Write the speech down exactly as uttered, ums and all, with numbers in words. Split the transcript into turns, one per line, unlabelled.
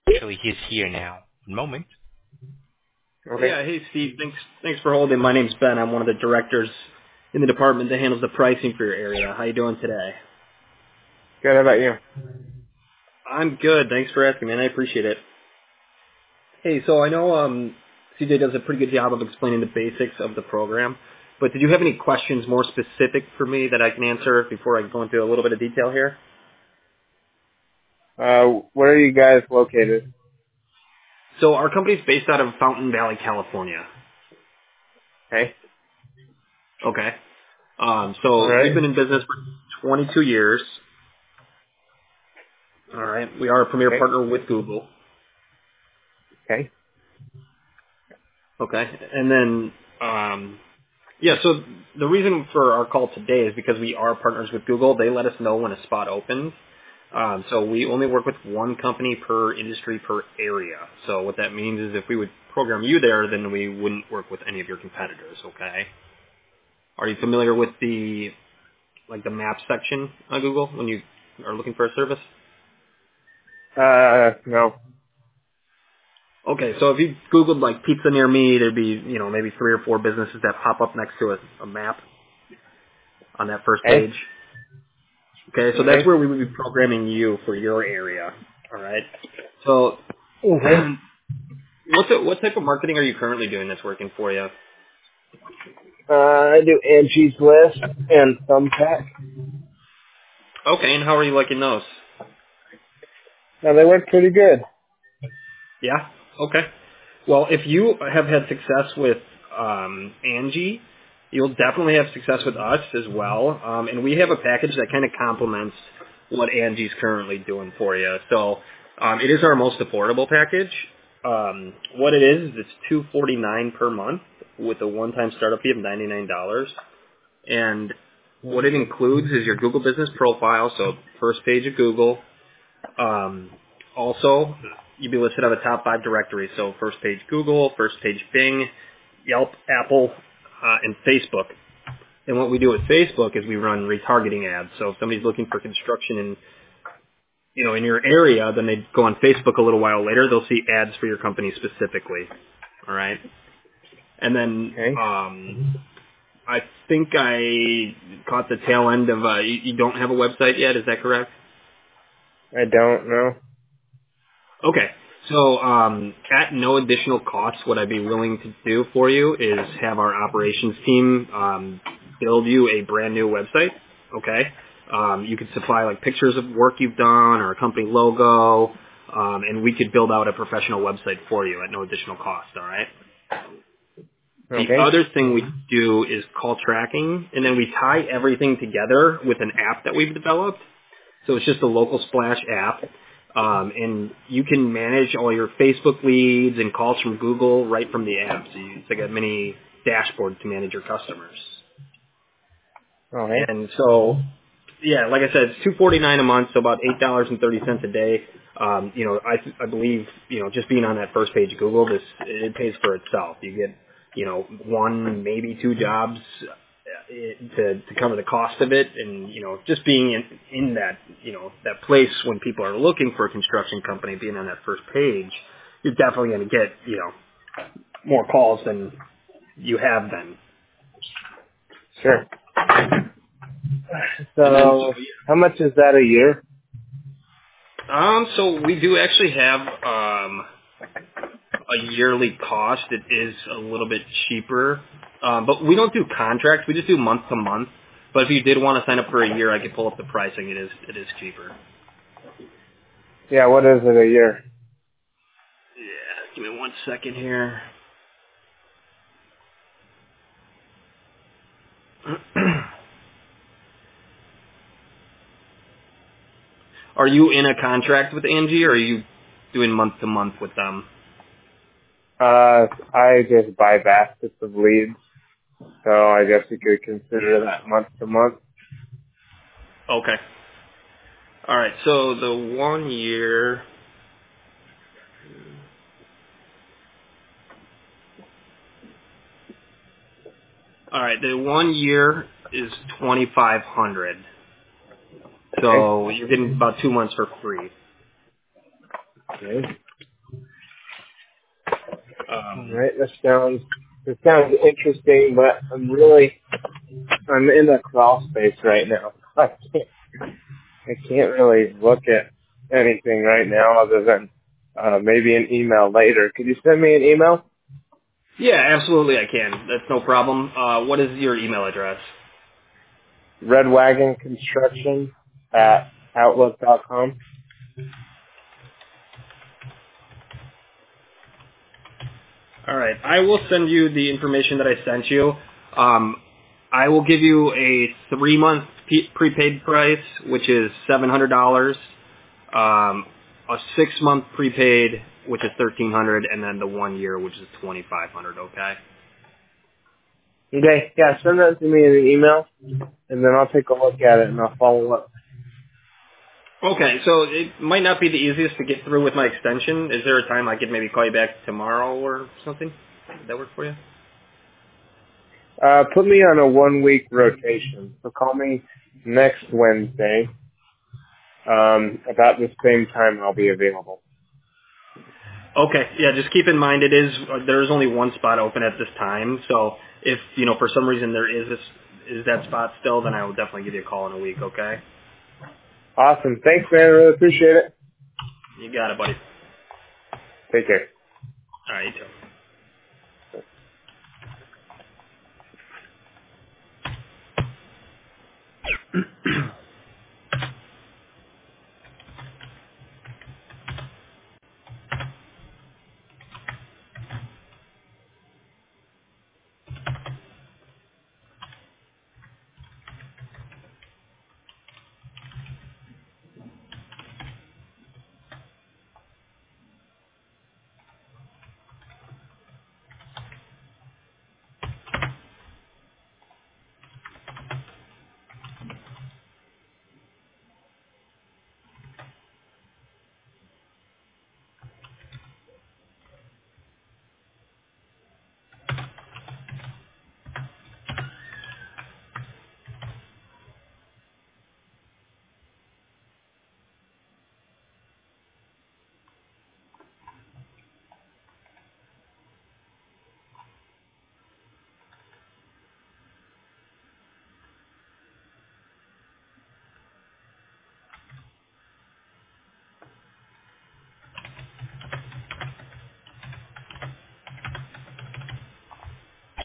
Actually, he's here now. One moment.
Okay. Yeah, hey Steve, thanks thanks for holding. My name's Ben. I'm one of the directors in the department that handles the pricing for your area. How you doing today?
Good, how about you?
I'm good. Thanks for asking, man. I appreciate it. Hey, so I know um, C J does a pretty good job of explaining the basics of the program, but did you have any questions more specific for me that I can answer before I go into a little bit of detail here?
Uh, where are you guys located?
So our company's based out of Fountain Valley, California.
Okay.
Okay. Um, so
All
we've
right.
been in business for twenty-two years. All right. We are a premier
Okay.
partner with Google.
Okay.
Okay. And then, um, yeah, so the reason for our call today is because we are partners with Google. They let us know when a spot opens. Um, so we only work with one company per industry per area. So what that means is if we would program you there, then we wouldn't work with any of your competitors, okay? Are you familiar with the, like the map section on Google when you are looking for a service?
Uh, no.
Okay, so if you Googled like pizza near me, there'd be, you know, maybe three or four businesses that pop up next to a, a map on that first
Okay.
page. Okay, so that's
Okay.
where we would be programming you for your area. All right. So,
Okay.
what the, what type of marketing are you currently doing that's working for you?
Uh, I do Angie's List and Thumbtack.
Okay, and how are you liking those?
Now, they work pretty good.
Yeah. Okay. Well, if you have had success with um, Angie, you'll definitely have success with us as well. Um, and we have a package that kind of complements what Angie's currently doing for you. So um, it is our most affordable package. Um, what it is, is it's two hundred forty-nine dollars per month with a one-time startup fee of ninety-nine dollars. And what it includes is your Google business profile, so first page of Google. Um, also, you'd be listed on the top five directories, so first page Google, first page Bing, Yelp, Apple, uh, and Facebook. And what we do with Facebook is we run retargeting ads. So if somebody's looking for construction in, you know, in your area, then they go on Facebook a little while later, they'll see ads for your company specifically. All right. And then
Okay.
um, I think I caught the tail end of uh, you, you don't have a website yet. Is that correct?
I don't know.
Okay. So um, at no additional cost, what I'd be willing to do for you is have our operations team um, build you a brand new website. Okay. Um, you could supply like pictures of work you've done or a company logo, um, and we could build out a professional website for you at no additional cost. All right. The
Okay.
other thing we do is call tracking, and then we tie everything together with an app that we've developed. So it's just a local splash app. Um, and you can manage all your Facebook leads and calls from Google right from the app. So you, it's like a mini dashboard to manage your customers.
Okay.
And so, yeah, like I said, it's two forty nine a month, so about eight dollars and thirty cents a day. Um, you know, I I believe you know just being on that first page of Google, this it pays for itself. You get you know one maybe two jobs uh, to to cover the cost of it, and you know just being in in that you know that place when people are looking for a construction company, being on that first page, you're definitely going to get you know more calls than you have been.
Sure.
And then so
So, how much is that a year?
Um, so we do actually have um, a yearly cost. It is a little bit cheaper, um, but we don't do contracts. We just do month to month. But if you did want to sign up for a year, I could pull up the pricing. It is it is cheaper.
Yeah, what is it a year?
Yeah, give me one second here. Are you in a contract with Angie, or are you doing month to month with them?
Uh, I just buy baskets of leads, so I guess you could consider that month to month.
Okay. All right. So the one year. All right. The one year is twenty five hundred.
Okay.
So you're getting about two months for free.
Okay.
Um,
Right. That sounds that sounds interesting, but I'm really I'm in a crawl space right now. I can't I can't really look at anything right now other than uh, maybe an email later. Could you send me an email?
yeah, absolutely, I can. That's no problem. Uh, what is your email address?
Red Wagon Construction at outlook dot com.
All right, I will send you the information that I sent you. Um, I will give you a three-month pe- prepaid price, which is seven hundred dollars. Um, a six-month prepaid, which is thirteen hundred dollars, and then the one year, which is twenty-five hundred dollars, okay?
Okay, yeah, send that to me in an email, and then I'll take a look at it and I'll follow up.
Okay, so it might not be the easiest to get through with my extension. Is there a time I could maybe call you back tomorrow or something? Would that work for you?
Uh, put me on a one-week rotation. So call me next Wednesday. Um, about the same time I'll be available.
Okay, yeah, just keep in mind it is, uh, there is only one spot open at this time, so if, you know, for some reason there is this, is that spot still, then I will definitely give you a call in a week, okay?
Awesome. Thanks, man. I really appreciate it.
You got it, buddy.
Take care.
All right, you too.